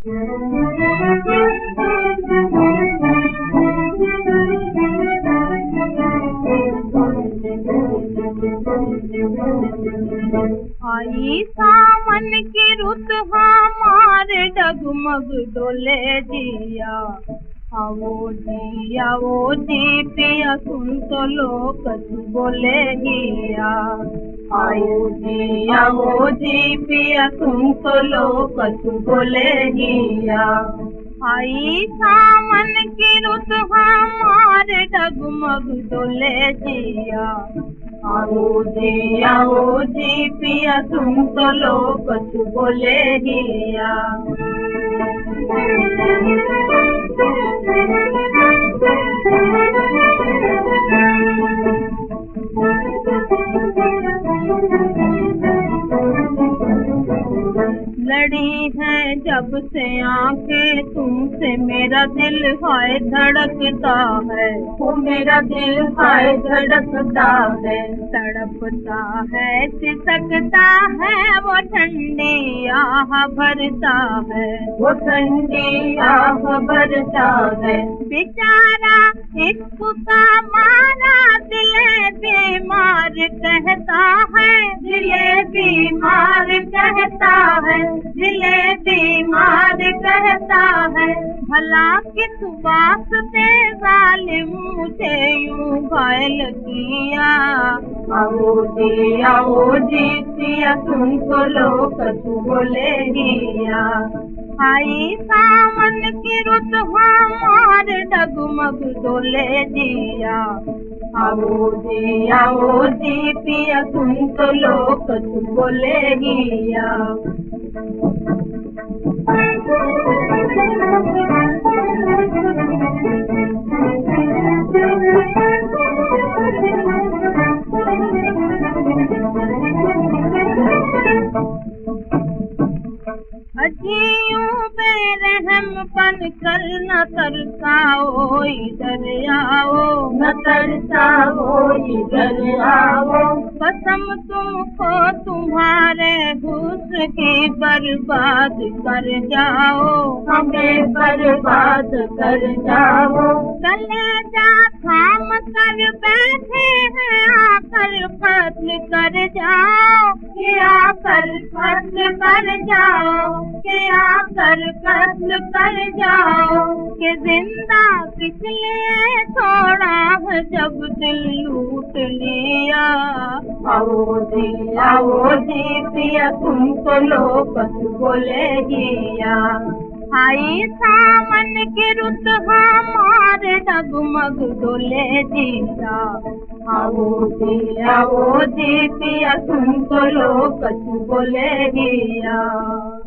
आई सावन की रुत हमारे डगमग डोले जिया। आओ जी पिया सुन तो लो कछु बोले हिया। आओ जी पिया सुन तो लो कछु बोले हिया। आई सावन की रुत हमारे डगमग डोले जिया। आओ जी पिया सुन तो लो कछु बोले हिया। लड़ी है जब से आंखें तुमसे मेरा दिल हाय धड़कता है। वो मेरा दिल हाय धड़कता है। तड़पता है सिसकता है वो ठंडी आह भरता है। वो ठंडी आह भरता है। बेचारा इश्क का मारा दिले बीमार कहता है। दिले बीमार कहता है। दिले बीमार कहता है। भला किस वास्ते जालिम मुझे यूं घायल किया। आओ जी पिया सुन तो लो कछु बोले हिया। आई सावन की रुत हमारे डगमग डोले जिया। आओ जी पिया सुन तो लो कछु बोले हिया। अजियों बेरहम पन कर न तरसाओ इधर आओ। न तरसाओ इधर आओ। कसम तुमको तुम्हारे हुस्न की बर्बाद कर जाओ। हमें बर्बाद कर जाओ। कलेजा थाम कर बैठे हैं आकर कत्ल कर जाओ। आकर कत्ल कर जाओ। आकर कत्ल कर जाओ। कि जिंदा किस लिए छोड़ा है जब दिल लूट लिया। आओ जी पिया सुन तो लो कछु बोले हिया। आई सावन की रुत हमारे डगमग डोले जिया। आओ जी पिया सुन तो लो कछु बोले हिया।